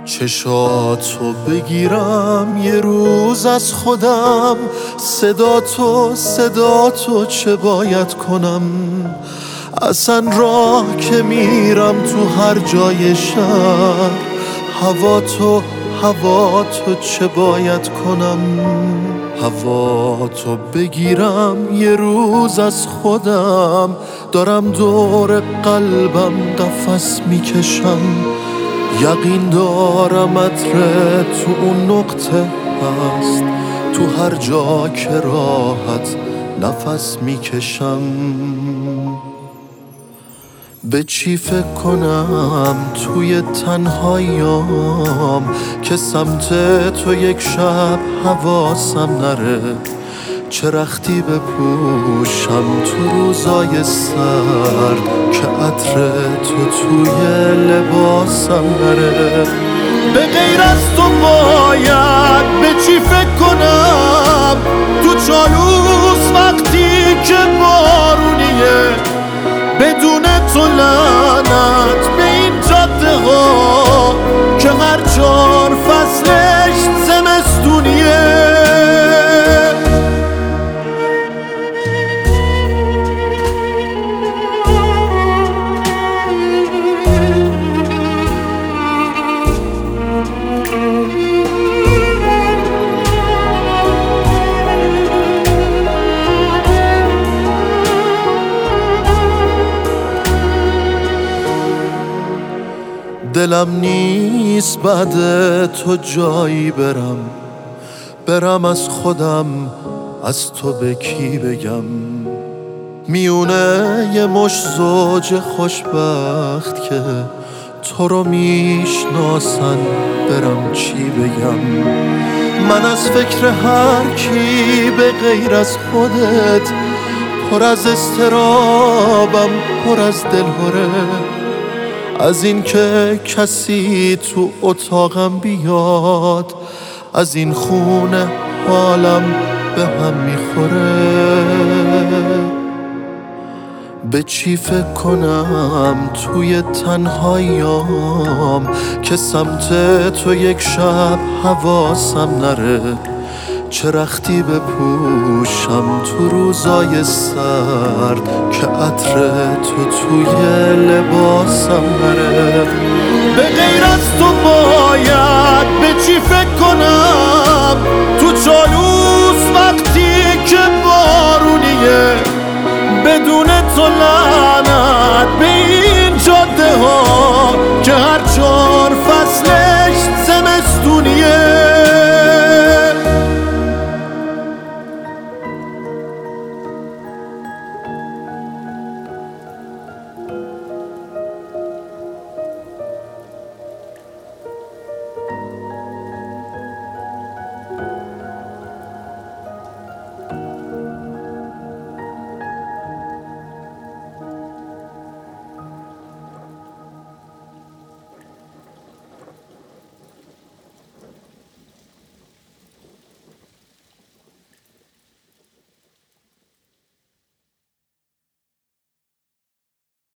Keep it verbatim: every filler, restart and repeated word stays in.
چشاتو بگیرم یه روز از خودم، صدا تو صدا تو چه باید کنم؟ اصلا راه که میرم تو هر جای شهر، هوا تو هوا تو چه باید کنم؟ هوا تو بگیرم یه روز از خودم، دارم دور قلبم قفس میکشم، یقین دارم عطر تو اون نقطه هست، تو هر جا که راحت نفس میکشم. به چی فکر کنم توی تنهاییام که سمت تو یک شب حواسم نره؟ چه رختی بپوشم تو روزای سرد که عطر تو توی لباسم نره؟ به غیر از تو باید به چی فکر کنم تو چالوس وقتی که بارونیه؟ بدون تو لعنت به این جاده ها که هر چهار فصلش زمستونیه. دلم نیست بعد تو جایی برم، برم از خودم، از تو به کی بگم؟ میونه یه مش زوج خوشبخت که تو رو میشناسن، برم چی بگم؟ من از فکر هر کی به غیر از خودت پر از اضطرابم، پر از دلهره، از این که کسی تو اتاقم بیاد، از این خونه حالم به هم میخوره. به چی فکر کنم توی تنهاییام که سمت تو یک شب حواسم نره؟ چه رختی بپوشم تو روزای سرد که عطر تو توی لباسم نره؟ به غیر از تو باید به چی فکر کنم تو چالوس وقتی که بارونیه؟ بدون تو لعنت